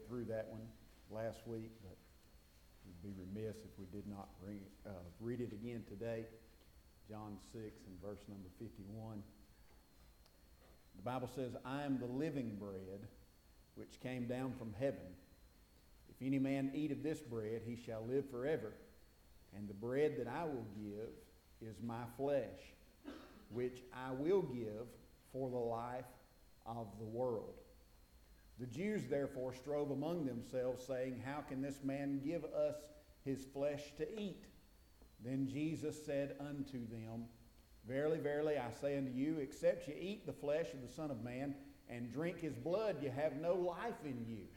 through that one last week, but we'd be remiss if we did not read it again today. John 6 and verse number 51. The Bible says, I am the living bread which came down from heaven. If any man eat of this bread, he shall live forever. And the bread that I will give is my flesh, which I will give for the life of the world. The Jews therefore strove among themselves, saying, how can this man give us his flesh to eat? Then Jesus said unto them, verily, verily, I say unto you, except ye eat the flesh of the Son of Man, and drink his blood, ye have no life in you.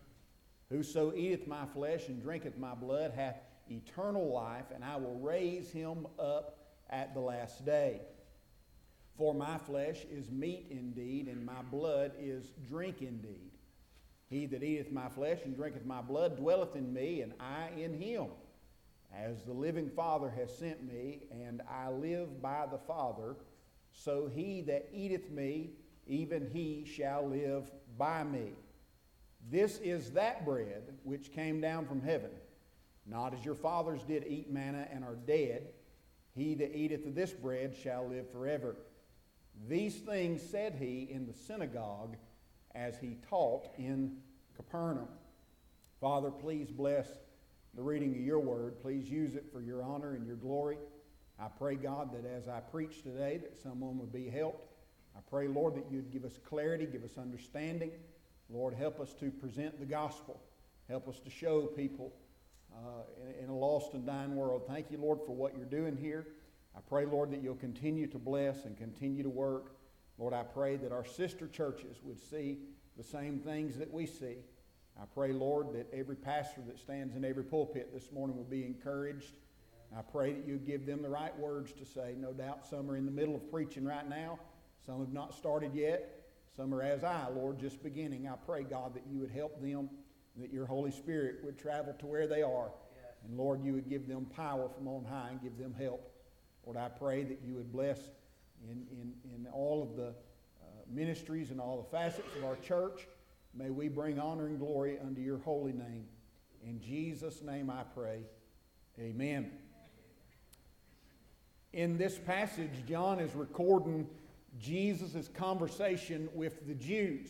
Whoso eateth my flesh and drinketh my blood hath eternal life, and I will raise him up at the last day. For my flesh is meat indeed, and my blood is drink indeed. He that eateth my flesh and drinketh my blood dwelleth in me, and I in him. As the living Father has sent me, and I live by the Father, so he that eateth me, even he shall live by me. This is that bread which came down from heaven, not as your fathers did eat manna and are dead. He that eateth of this bread shall live forever. These things said he in the synagogue as he taught in Capernaum. Father, please bless the reading of your word. Please use it for your honor and your glory. I pray, God, that as I preach today, that someone would be helped. I pray, Lord, that you'd give us clarity, give us understanding. Lord, help us to present the gospel. Help us to show people in a lost and dying world. Thank you, Lord, for what you're doing here. I pray, Lord, that you'll continue to bless and continue to work. Lord, I pray that our sister churches would see the same things that we see. I pray, Lord, that every pastor that stands in every pulpit this morning will be encouraged. I pray that you give them the right words to say. No doubt some are in the middle of preaching right now. Some have not started yet. Some are as I, Lord, just beginning. I pray, God, that you would help them, that your Holy Spirit would travel to where they are. And, Lord, you would give them power from on high and give them help. Lord, I pray that you would bless in all of the ministries and all the facets of our church. May we bring honor and glory unto your holy name. In Jesus' name I pray. Amen. In this passage, John is recording Jesus' conversation with the Jews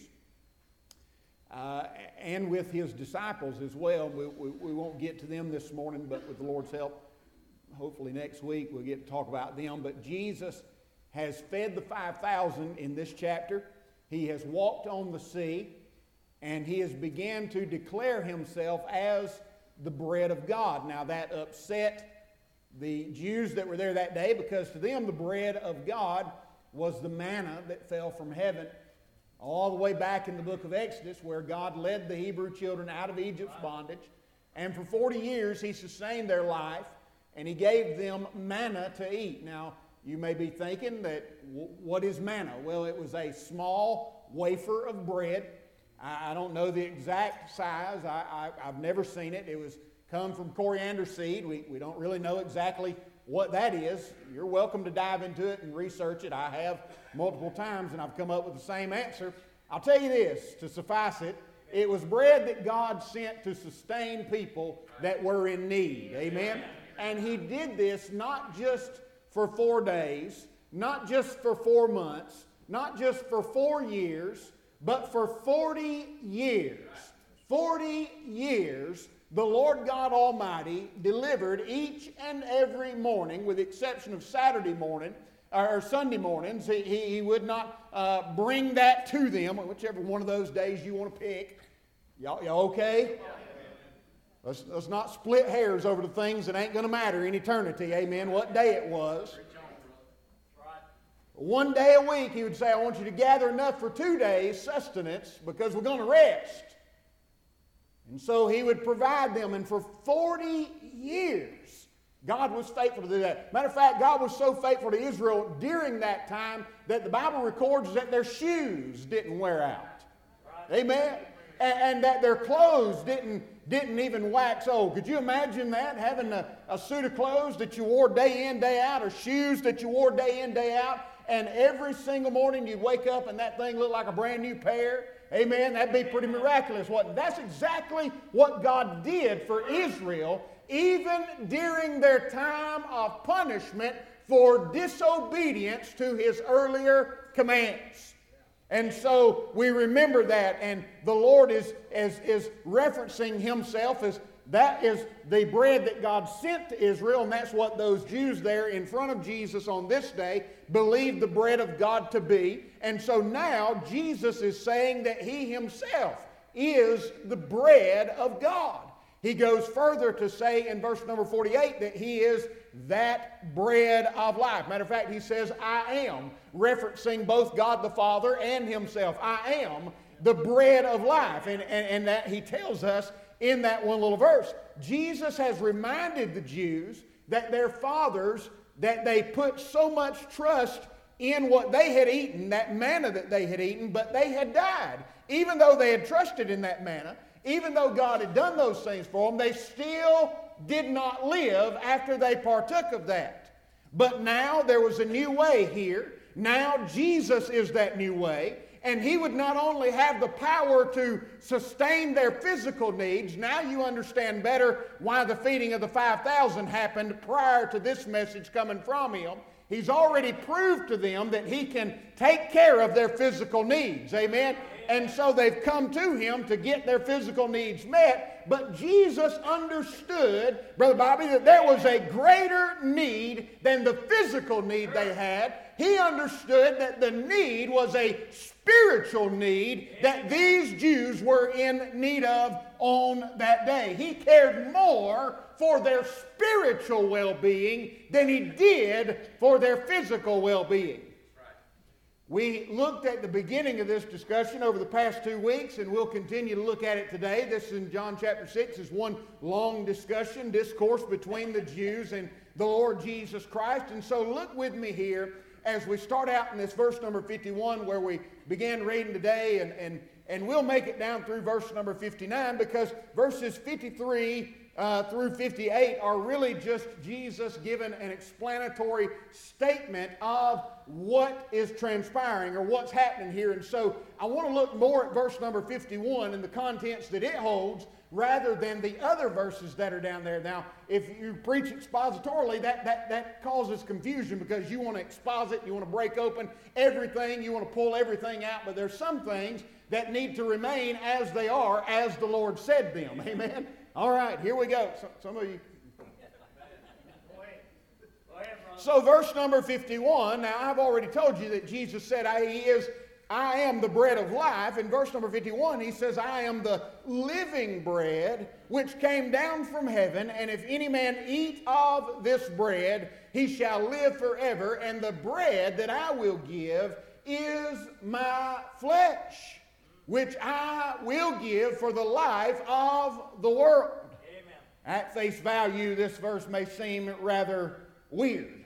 and with his disciples as well. We won't get to them this morning, but with the Lord's help, hopefully next week we'll get to talk about them. But Jesus has fed the 5,000 in this chapter. He has walked on the sea, and he has began to declare himself as the bread of God. Now that upset the Jews that were there that day, because to them the bread of God was the manna that fell from heaven all the way back in the book of Exodus, where God led the Hebrew children out of Egypt's bondage. And for 40 years he sustained their life, and he gave them manna to eat. Now, you may be thinking that, what is manna? Well, it was a small wafer of bread. I don't know the exact size. I've never seen it. It was come from coriander seed. We don't really know exactly what that is. You're welcome to dive into it and research it. I have multiple times, and I've come up with the same answer. I'll tell you this, to suffice it, it was bread that God sent to sustain people that were in need. Amen? And he did this not just for 4 days, not just for 4 months, not just for 4 years, but for 40 years. 40 years, the Lord God Almighty delivered each and every morning, with the exception of Saturday morning, or Sunday mornings. He would not bring that to them, whichever one of those days you want to pick. Y'all okay? Let's not split hairs over the things that ain't going to matter in eternity. Amen. What day it was. One day a week he would say, I want you to gather enough for 2 days sustenance, because we're going to rest. And so he would provide them. And for 40 years, God was faithful to do that. Matter of fact, God was so faithful to Israel during that time that the Bible records that their shoes didn't wear out. Amen? And that their clothes didn't even wax old. Could you imagine that? Having a suit of clothes that you wore day in, day out, or shoes that you wore day in, day out, and every single morning you'd wake up and that thing looked like a brand new pair. Amen. That'd be pretty miraculous, wouldn't it? That's exactly what God did for Israel, even during their time of punishment for disobedience to His earlier commands. And so we remember that, and the Lord is referencing Himself as that is the bread that God sent to Israel, and that's what those Jews there in front of Jesus on this day believed the bread of God to be. And so now Jesus is saying that He Himself is the bread of God. He goes further to say in verse number 48 that He is that bread of life. Matter of fact, He says, I am, referencing both God the Father and Himself. I am the bread of life. And that He tells us in that one little verse. Jesus has reminded the Jews that their fathers, that they put so much trust in what they had eaten, that manna that they had eaten, but they had died. Even though they had trusted in that manna, even though God had done those things for them, they still did not live after they partook of that. But now there was a new way here. Now Jesus is that new way. And He would not only have the power to sustain their physical needs, now you understand better why the feeding of the 5,000 happened prior to this message coming from Him. He's already proved to them that He can take care of their physical needs. Amen? And so they've come to Him to get their physical needs met. But Jesus understood, Brother Bobby, that there was a greater need than the physical need they had. He understood that the need was a spiritual need that these Jews were in need of on that day. He cared more for their spiritual well-being than He did for their physical well-being. We looked at the beginning of this discussion over the past 2 weeks, and we'll continue to look at it today. This in John chapter 6 is one long discourse between the Jews and the Lord Jesus Christ. And so look with me here as we start out in this verse number 51 where we began reading today, and we'll make it down through verse number 59, because verses 53 through 58 are really just Jesus giving an explanatory statement of what is transpiring or what's happening here. And so I want to look more at verse number 51 and the contents that it holds rather than the other verses that are down there. Now, if you preach expositorily, that causes confusion, because you want to exposit, you want to break open everything, you want to pull everything out, but there's some things that need to remain as they are, as the Lord said them. Amen? All right, here we go. Some of you. So verse number 51, now I've already told you that Jesus said I am the bread of life. In verse number 51, He says, I am the living bread which came down from heaven, and if any man eat of this bread, he shall live forever, and the bread that I will give is my flesh, which I will give for the life of the world. Amen. At face value, this verse may seem rather weird,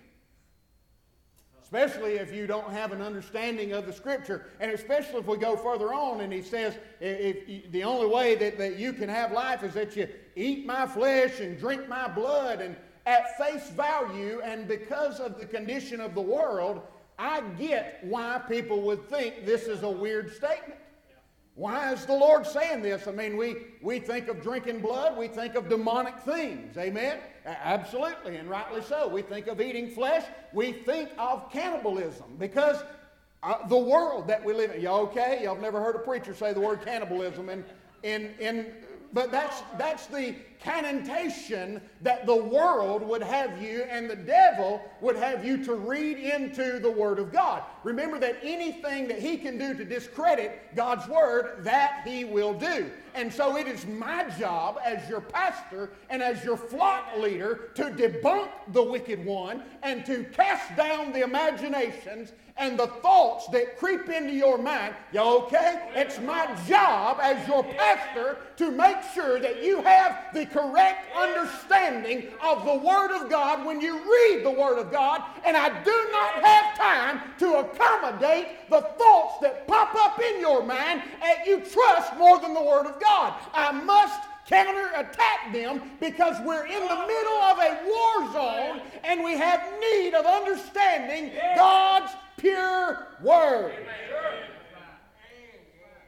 especially if you don't have an understanding of the Scripture, and especially if we go further on and He says if the only way that you can have life is that you eat my flesh and drink my blood. And at face value, and because of the condition of the world, I get why people would think this is a weird statement. Why is the Lord saying this? I mean, we think of drinking blood, we think of demonic things, amen? Absolutely, and rightly so. We think of eating flesh, we think of cannibalism, because the world that we live in. Y'all okay? Y'all have never heard a preacher say the word cannibalism but that's the connotation that the world would have you and the devil would have you to read into the Word of God. Remember that anything that he can do to discredit God's Word, that he will do. And so it is my job as your pastor and as your flock leader to debunk the wicked one and to cast down the imaginations and the thoughts that creep into your mind. Y'all okay? It's my job as your pastor to make sure that you have the correct understanding of the Word of God when you read the Word of God, and I do not have time to accommodate the thoughts that pop up in your mind and you trust more than the Word of God. I must counterattack them because we're in the middle of a war zone and we have need of understanding God's pure Word.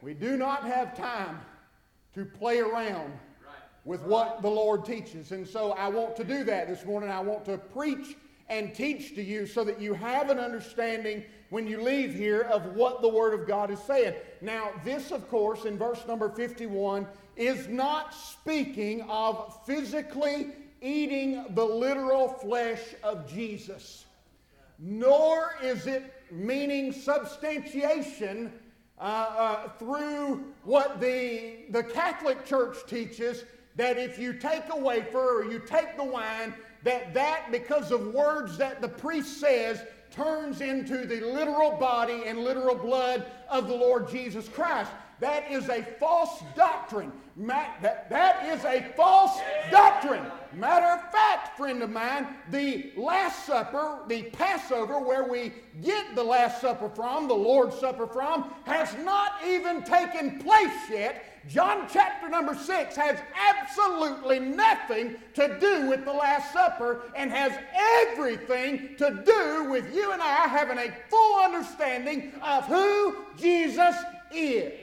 We do not have time to play around with what the Lord teaches. And so I want to do that this morning. I want to preach and teach to you so that you have an understanding when you leave here of what the Word of God is saying. Now, this, of course, in verse number 51, is not speaking of physically eating the literal flesh of Jesus, nor is it meaning substantiation through what the Catholic Church teaches, that if you take a wafer or you take the wine, that because of words that the priest says turns into the literal body and literal blood of the Lord Jesus Christ. That is a false doctrine. That is a false doctrine. Matter of fact, friend of mine, the Last Supper, the Passover, where we get the Last Supper from, the Lord's Supper from, has not even taken place yet. John chapter number 6 has absolutely nothing to do with the Last Supper and has everything to do with you and I having a full understanding of who Jesus is.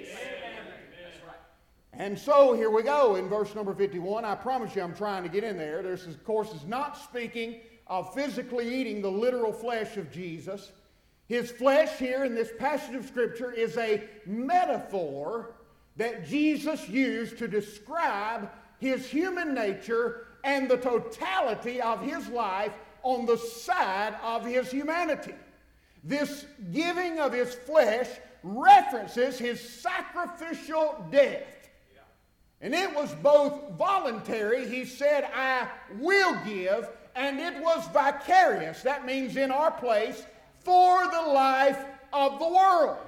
And so here we go in verse number 51. I promise you I'm trying to get in there. This, of course, is not speaking of physically eating the literal flesh of Jesus. His flesh here in this passage of Scripture is a metaphor that Jesus used to describe his human nature and the totality of his life on the side of his humanity. This giving of his flesh references his sacrificial death. And it was both voluntary, he said, I will give, and it was vicarious. That means in our place for the life of the world.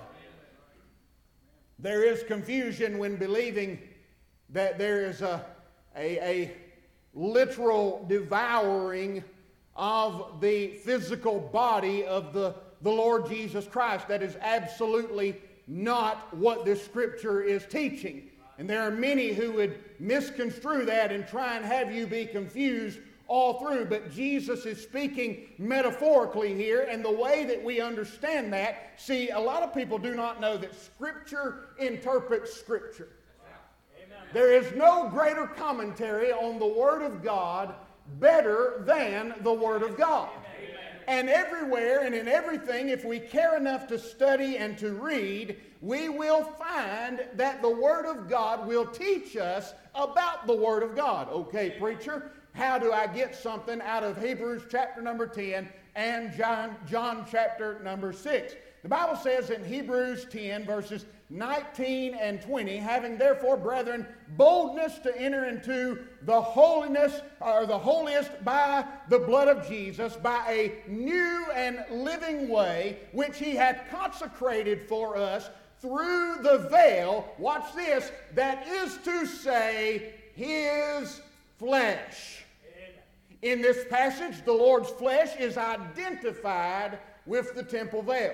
There is confusion when believing that there is a literal devouring of the physical body of the Lord Jesus Christ. That is absolutely not what this Scripture is teaching. And there are many who would misconstrue that and try and have you be confused all through. But Jesus is speaking metaphorically here, and the way that we understand that, see, a lot of people do not know that Scripture interprets Scripture. There is no greater commentary on the Word of God better than the Word of God. And everywhere and in everything, if we care enough to study and to read, we will find that the Word of God will teach us about the Word of God. Okay, preacher, how do I get something out of Hebrews chapter number 10 and John chapter number 6? The Bible says in Hebrews 10 verses 19 and 20, having therefore, brethren, boldness to enter into the holiness or the holiest by the blood of Jesus, by a new and living way, which he hath consecrated for us through the veil, watch this, that is to say, his flesh. In this passage, the Lord's flesh is identified with the temple veil.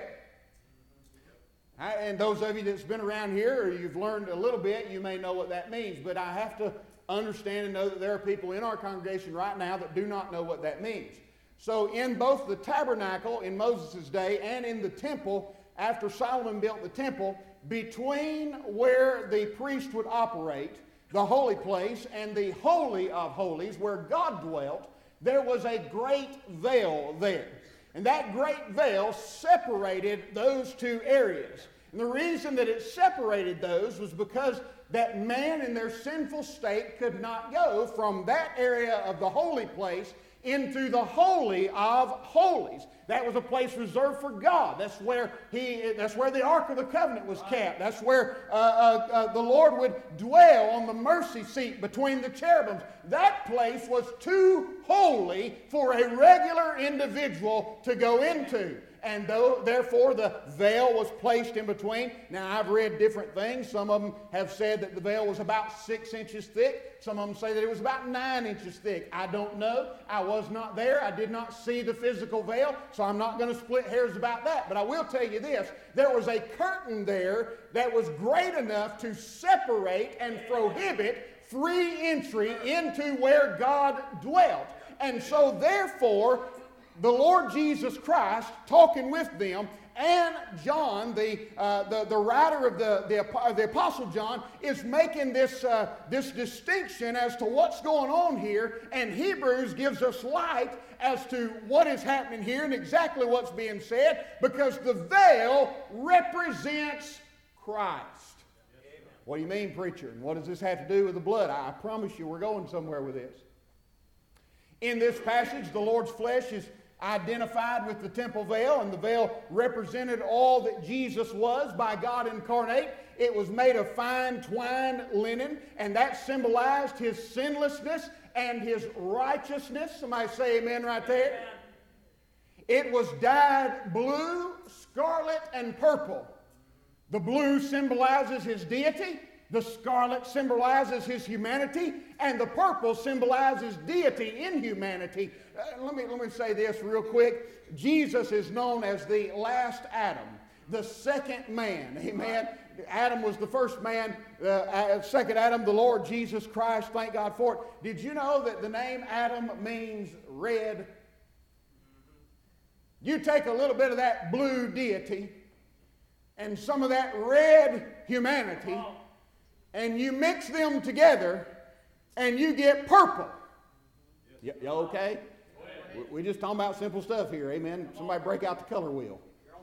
And those of you that's been around here or you've learned a little bit, you may know what that means. But I have to understand and know that there are people in our congregation right now that do not know what that means. So in both the tabernacle in Moses' day and in the temple, after Solomon built the temple, between where the priest would operate, the holy place, and the Holy of Holies, where God dwelt, there was a great veil there. And that great veil separated those two areas. And the reason that it separated those was because that man in their sinful state could not go from that area of the holy place into the Holy of Holies. That was a place reserved for God. That's where the Ark of the Covenant was kept. That's where the Lord would dwell on the mercy seat between the cherubims. That place was too holy for a regular individual to go into. And therefore the veil was placed in between. Now I've read different things. Some of them have said that the veil was about 6 inches thick. Some of them say that it was about 9 inches thick. I don't know. I was not there. I did not see the physical veil, so I'm not going to split hairs about that. But I will tell you this. There was a curtain there that was great enough to separate and prohibit free entry into where God dwelt. And so therefore, the Lord Jesus Christ talking with them, and John, the writer of the Apostle John, is making this distinction as to what's going on here, and Hebrews gives us light as to what is happening here and exactly what's being said, because the veil represents Christ. What do you mean, preacher? And what does this have to do with the blood? I promise you we're going somewhere with this. In this passage, the Lord's flesh is identified with the temple veil, and the veil represented all that Jesus was by God incarnate. It was made of fine twined linen, and that symbolized his sinlessness and his righteousness. Somebody say amen right there. Amen. It was dyed blue, scarlet, and purple. The blue symbolizes his deity, the scarlet symbolizes his humanity, and the purple symbolizes deity in humanity. Let me say this real quick. Jesus is known as the last Adam, the second man. Amen. Adam was the first man. Second Adam, the Lord Jesus Christ. Thank God for it. Did you know that the name Adam means red? You take a little bit of that blue deity and some of that red humanity, and you mix them together, and you get purple. You okay? We're just talking about simple stuff here, amen? Somebody break out the color wheel.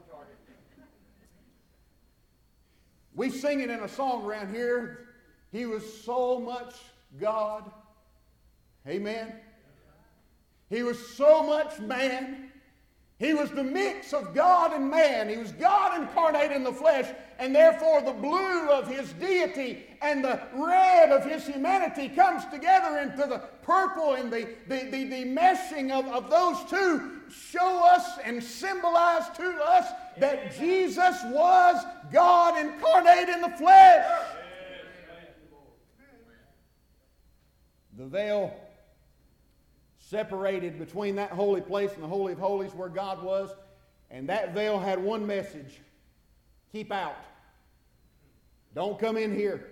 We sing it in a song around here. He was so much God. Amen? He was so much man. He was the mix of God and man. He was God incarnate in the flesh, and therefore the blue of his deity and the red of his humanity comes together into the purple, and the meshing of those two show us and symbolize to us that Jesus was God incarnate in the flesh. The veil separated between that holy place and the Holy of Holies where God was, and that veil had one message: keep out. Don't come in here.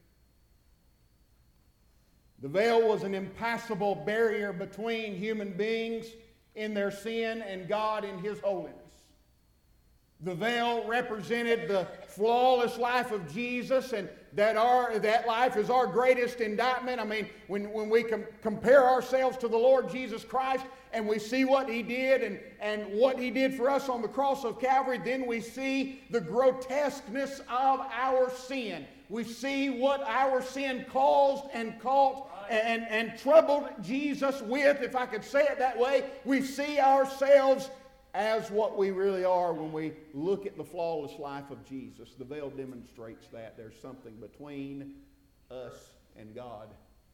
The veil was an impassable barrier between human beings in their sin and God in his holiness. The veil represented the flawless life of Jesus, and that life is our greatest indictment. I mean, when we compare ourselves to the Lord Jesus Christ and we see what he did and what he did for us on the cross of Calvary, then we see the grotesqueness of our sin. We see what our sin caused and caught and troubled Jesus with, if I could say it that way. We see ourselves as what we really are when we look at the flawless life of Jesus. The veil demonstrates that there's something between us and God.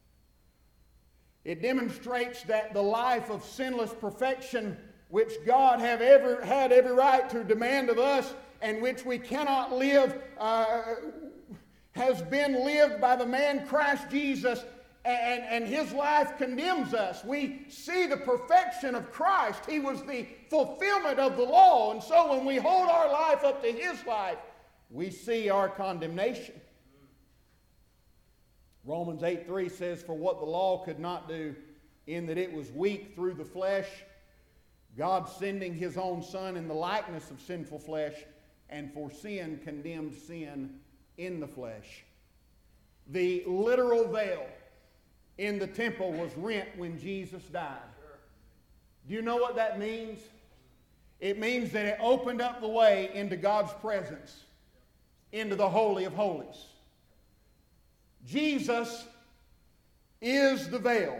It demonstrates that the life of sinless perfection, which God had every right to demand of us, and which we cannot live, has been lived by the man Christ Jesus, and his life condemns us. We see the perfection of Christ. He was the fulfillment of the law. And so when we hold our life up to his life, we see our condemnation. Romans 8:3 says, "For what the law could not do, in that it was weak through the flesh, God sending his own Son in the likeness of sinful flesh, and for sin condemned sin in the flesh." The literal veil in the temple was rent when Jesus died. Do you know what that means? It means that it opened up the way into God's presence, into the Holy of Holies. Jesus is the veil.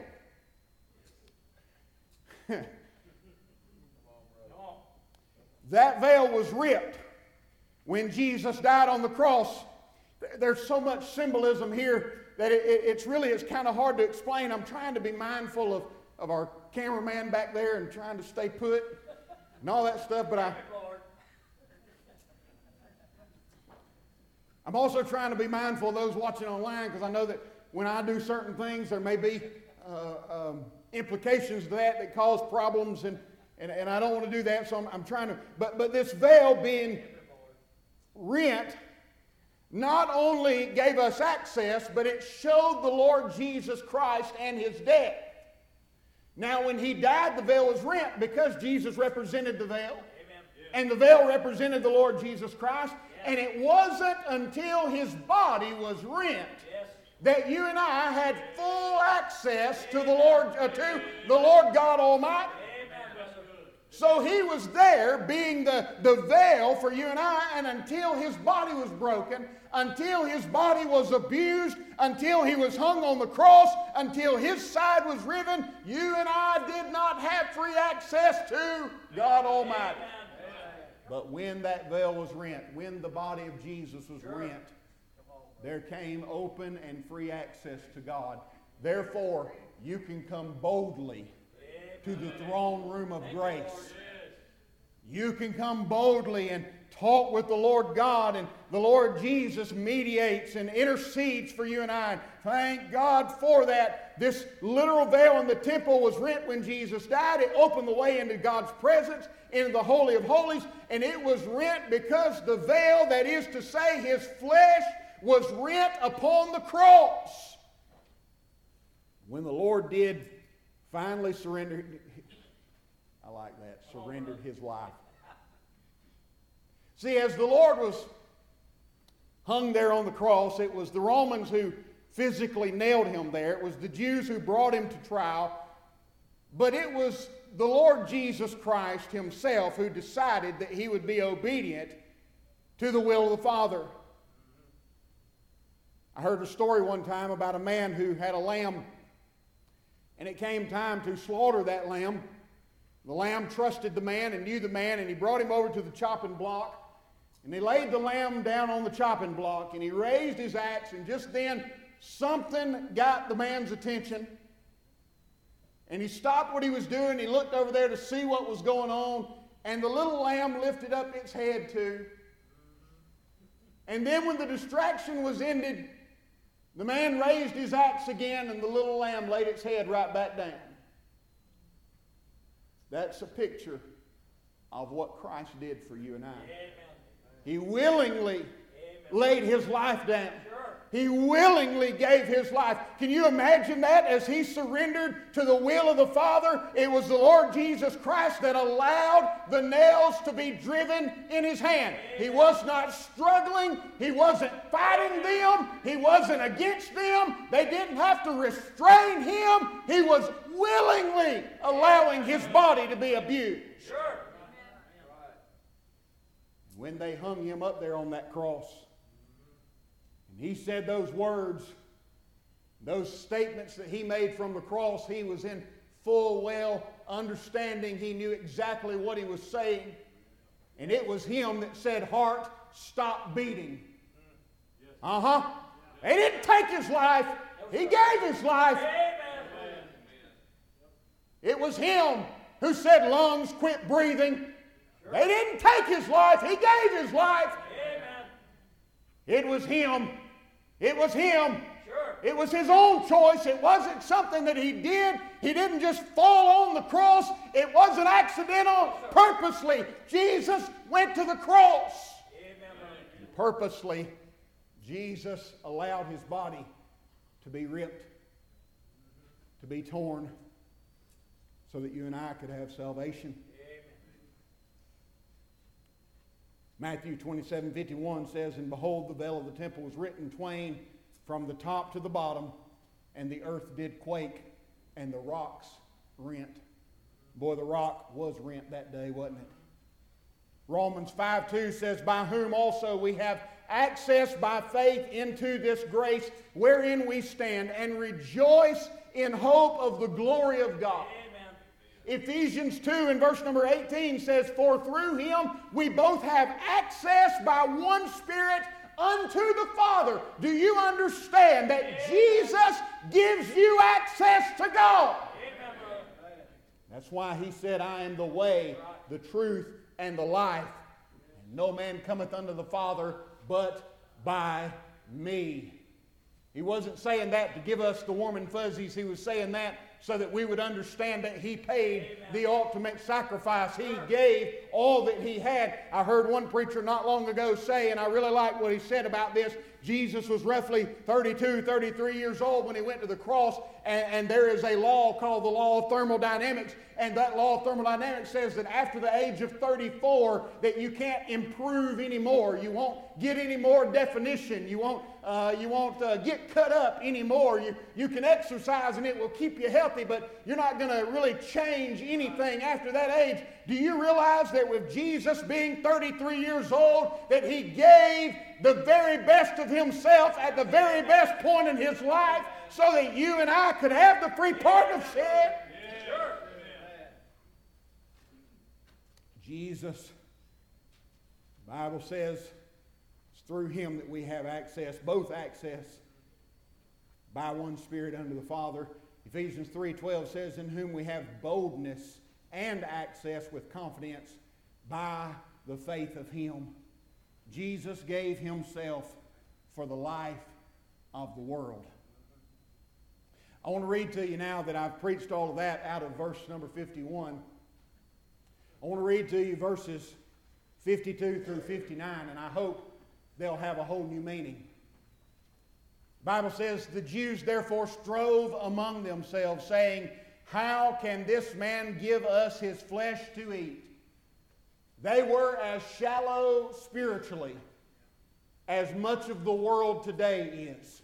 That veil was ripped when Jesus died on the cross. There's so much symbolism here that it's kind of hard to explain. I'm trying to be mindful of our cameraman back there and trying to stay put and all that stuff, but I'm also trying to be mindful of those watching online, because I know that when I do certain things, there may be implications to that cause problems, and I don't want to do that, so I'm trying to, but this veil being rent not only gave us access, but it showed the Lord Jesus Christ and his death. Now when he died, the veil was rent because Jesus represented the veil. And the veil represented the Lord Jesus Christ. And it wasn't until his body was rent that you and I had full access to the Lord God Almighty. So he was there being the veil for you and I, and until his body was broken, until his body was abused, until he was hung on the cross, until his side was riven, you and I did not have free access to God Almighty. But when that veil was rent, when the body of Jesus was rent, there came open and free access to God. Therefore, you can come boldly to the throne room of grace. You can come boldly and talk with the Lord God, and the Lord Jesus mediates and intercedes for you and I. Thank God for that. This literal veil in the temple was rent when Jesus died. It opened the way into God's presence, into the Holy of Holies, and it was rent because the veil, that is to say, his flesh, was rent upon the cross. When the Lord did finally surrender, I like that, surrendered his life. See, as the Lord was hung there on the cross, it was the Romans who physically nailed him there. It was the Jews who brought him to trial. But it was the Lord Jesus Christ himself who decided that he would be obedient to the will of the Father. I heard a story one time about a man who had a lamb, and it came time to slaughter that lamb. The lamb trusted the man and knew the man, and he brought him over to the chopping block, and he laid the lamb down on the chopping block, and he raised his axe, and just then something got the man's attention, and he stopped what he was doing. He looked over there to see what was going on, and the little lamb lifted up its head too. And then when the distraction was ended, the man raised his axe again, and the little lamb laid its head right back down. That's a picture of what Christ did for you and I. Amen. He willingly laid his life down. He willingly gave his life. Can you imagine that? As he surrendered to the will of the Father, it was the Lord Jesus Christ that allowed the nails to be driven in his hand. He was not struggling. He wasn't fighting them. He wasn't against them. They didn't have to restrain him. He was willingly allowing his body to be abused. When they hung him up there on that cross, and he said those words, those statements that he made from the cross, he was in full well understanding. He knew exactly what he was saying. And it was him that said, "Heart, stop beating." They didn't take his life. He gave his life. It was him who said, "Lungs, quit breathing." They didn't take his life. He gave his life. It was him. It was him. It was his own choice. It wasn't something that he did. He didn't just fall on the cross. It wasn't accidental. Purposely, Jesus went to the cross. And purposely, Jesus allowed his body to be ripped, to be torn, so that you and I could have salvation. Matthew 27:51 says, "And behold, the veil of the temple was rent in twain from the top to the bottom, and the earth did quake, and the rocks rent." Boy, the rock was rent that day, wasn't it? Romans 5:2 says, "By whom also we have access by faith into this grace wherein we stand, and rejoice in hope of the glory of God." Ephesians 2 and verse number 18 says, "For through him we both have access by one Spirit unto the Father." Do you understand that Jesus gives you access to God? That's why he said, "I am the way, the truth, and the life. And no man cometh unto the Father but by me." He wasn't saying that to give us the warm and fuzzies. He was saying that so that we would understand that he paid the ultimate sacrifice. He gave all that he had. I heard one preacher not long ago say, and I really like what he said about this, Jesus was roughly 32, 33 years old when he went to the cross, and there is a law called the law of thermodynamics, and that law of thermodynamics says that after the age of 34 that you can't improve anymore. You won't get any more definition. You won't get cut up anymore. You can exercise and it will keep you healthy, but you're not going to really change anything after that age. Do you realize that with Jesus being 33 years old, that he gave the very best of himself at the very best point in his life so that you and I could have the free partnership? Jesus, the Bible says, it's through him that we have access, both access, by one Spirit unto the Father. Ephesians 3:12 says, in whom we have boldness and access with confidence by the faith of him. Jesus gave himself for the life of the world. I want to read to you now that I've preached all of that out of verse number 51. I want to read to you verses 52 through 59, and I hope they'll have a whole new meaning. The Bible says, the Jews therefore strove among themselves, saying, how can this man give us his flesh to eat? They were as shallow spiritually as much of the world today is.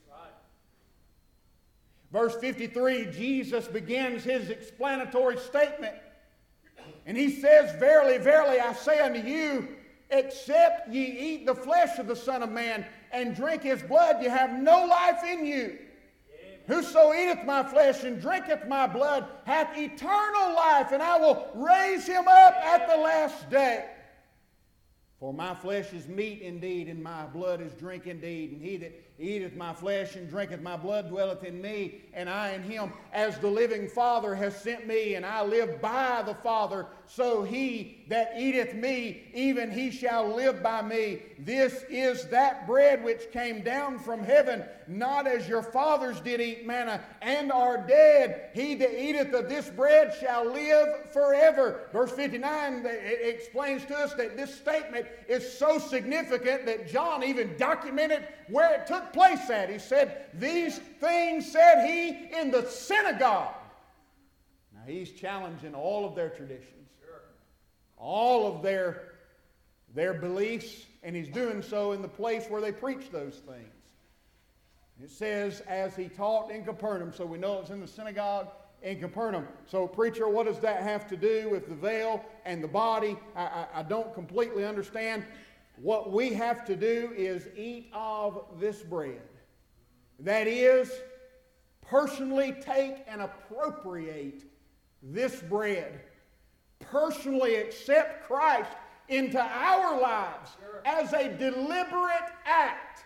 Verse 53, Jesus begins his explanatory statement. And he says, verily, verily, I say unto you, except ye eat the flesh of the Son of Man and drink his blood, ye have no life in you. Whoso eateth my flesh and drinketh my blood hath eternal life, and I will raise him up at the last day. For my flesh is meat indeed, and my blood is drink indeed. And he that eateth my flesh and drinketh my blood dwelleth in me, and I in him. As the living Father has sent me, and I live by the Father, so he that eateth me, even he shall live by me. This is that bread which came down from heaven, not as your fathers did eat manna, and are dead. He that eateth of this bread shall live forever. Verse 59 explains to us that this statement is so significant that John even documented where it took place at. He said, these things said he in the synagogue. Now he's challenging all of their traditions, all of their beliefs, and he's doing so in the place where they preach those things. It says, as he taught in Capernaum, so we know it's in the synagogue in Capernaum. So, preacher, what does that have to do with the veil and the body? I don't completely understand. What we have to do is eat of this bread. That is, personally take and appropriate this bread. Personally accept Christ into our lives as a deliberate act.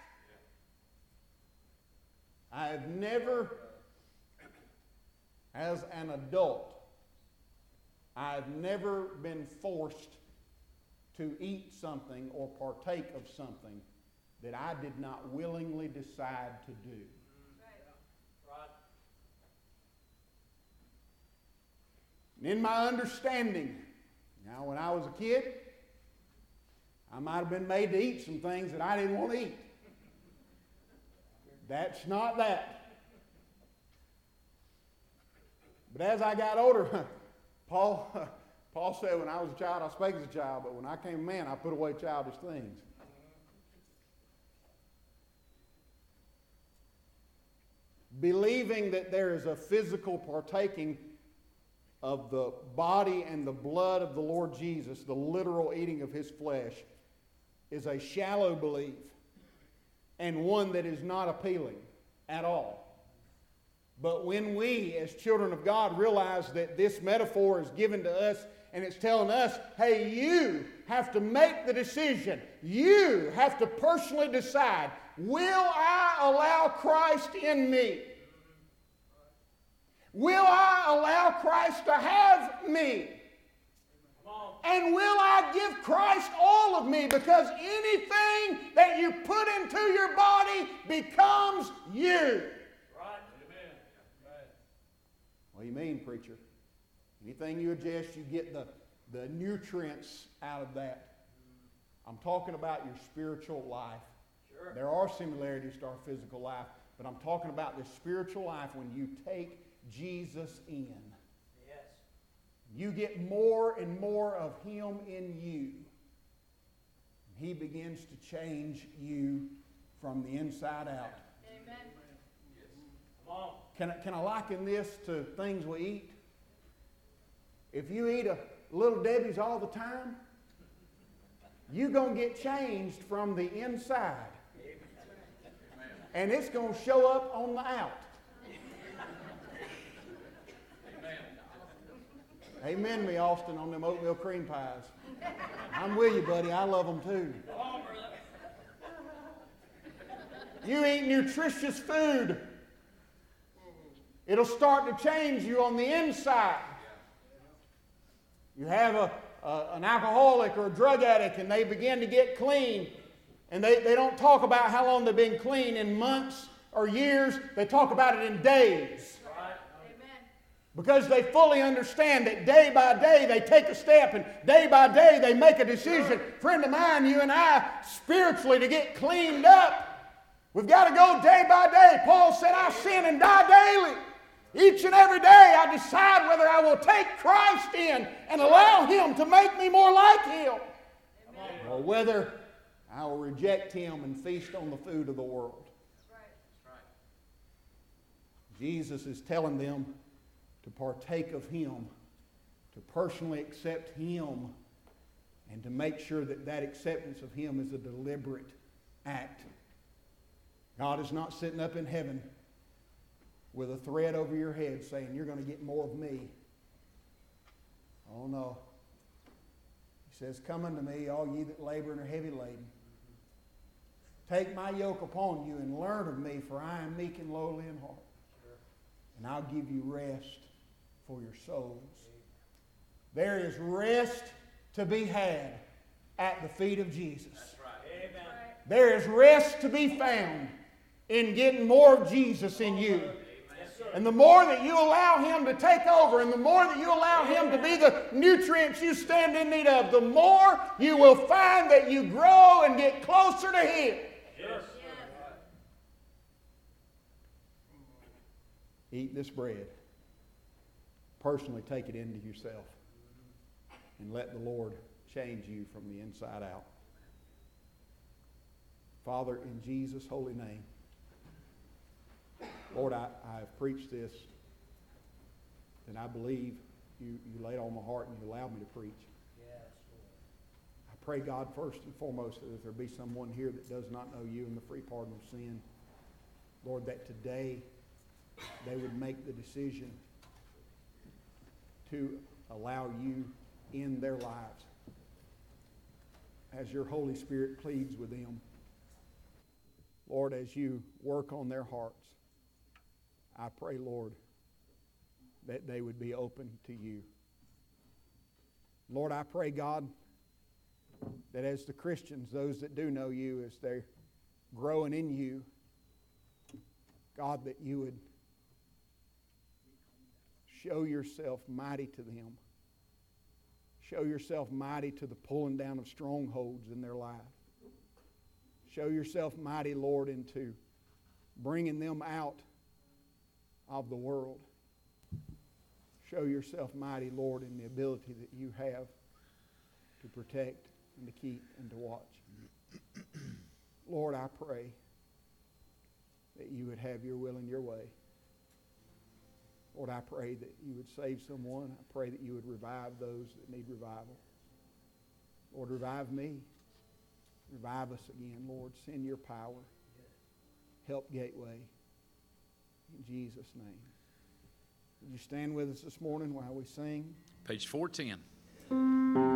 I have never, as an adult, I've never been forced to eat something or partake of something that I did not willingly decide to do. In my understanding, now when I was a kid, I might have been made to eat some things that I didn't want to eat. That's not that. But as I got older, Paul said when I was a child, I spake as a child, but when I came a man, I put away childish things. Believing that there is a physical partaking of the body and the blood of the Lord Jesus, the literal eating of his flesh, is a shallow belief and one that is not appealing at all. But when we, as children of God, realize that this metaphor is given to us and it's telling us, hey, you have to make the decision. You have to personally decide, will I allow Christ in me? Will I allow Christ to have me? And will I give Christ all of me? Because anything that you put into your body becomes you. Right. Amen. What do you mean, preacher? Anything you ingest, you get the nutrients out of that. I'm talking about your spiritual life. Sure. There are similarities to our physical life, but I'm talking about the spiritual life when you take Jesus in. Yes. You get more and more of Him in you. He begins to change you from the inside out. Amen. Yes. Come on. Can I liken this to things we eat? If you eat a Little Debbie's all the time, you're going to get changed from the inside. And it's going to show up on the out. Amen me, Austin, on them oatmeal cream pies. I'm with you, buddy. I love them too. You eat nutritious food, it'll start to change you on the inside. You have an alcoholic or a drug addict and they begin to get clean. And they don't talk about how long they've been clean in months or years. They talk about it in days. Because they fully understand that day by day they take a step and day by day they make a decision. Friend of mine, you and I, spiritually to get cleaned up, we've got to go day by day. Paul said, I sin and die daily. Each and every day I decide whether I will take Christ in and allow Him to make me more like Him. Amen. Or whether I will reject Him and feast on the food of the world. That's right. Jesus is telling them to partake of Him, to personally accept Him, and to make sure that that acceptance of Him is a deliberate act. God is not sitting up in heaven with a thread over your head saying, you're going to get more of me. Oh no. He says, come unto me, all ye that labor and are heavy laden. Take my yoke upon you and learn of me, for I am meek and lowly in heart. And I'll give you rest for your souls. There is rest to be had at the feet of Jesus. That's right. Amen. There is rest to be found in getting more of Jesus in you. And the more that you allow Him to take over, and the more that you allow Him to be the nutrients you stand in need of, the more you will find that you grow and get closer to Him. Yes. Eat this bread. Personally take it into yourself. And let the Lord change you from the inside out. Father, in Jesus' holy name, Lord, I have preached this, and I believe you laid on my heart and you allowed me to preach. Yes, Lord. I pray, God, first and foremost, that if there be someone here that does not know you and the free pardon of sin, Lord, that today they would make the decision to allow you in their lives as your Holy Spirit pleads with them. Lord, as you work on their hearts, I pray, Lord, that they would be open to you. Lord, I pray, God, that as the Christians, those that do know you, as they're growing in you, God, that you would show yourself mighty to them. Show yourself mighty to the pulling down of strongholds in their life. Show yourself mighty, Lord, into bringing them out of the world. Show yourself mighty, Lord, in the ability that you have to protect and to keep and to watch. Lord, I pray that you would have your will and your way. Lord, I pray that you would save someone. I pray that you would revive those that need revival. Lord, revive me. Revive us again, Lord. Send your power. Help Gateway. In Jesus' name. Would you stand with us this morning while we sing? Page 410.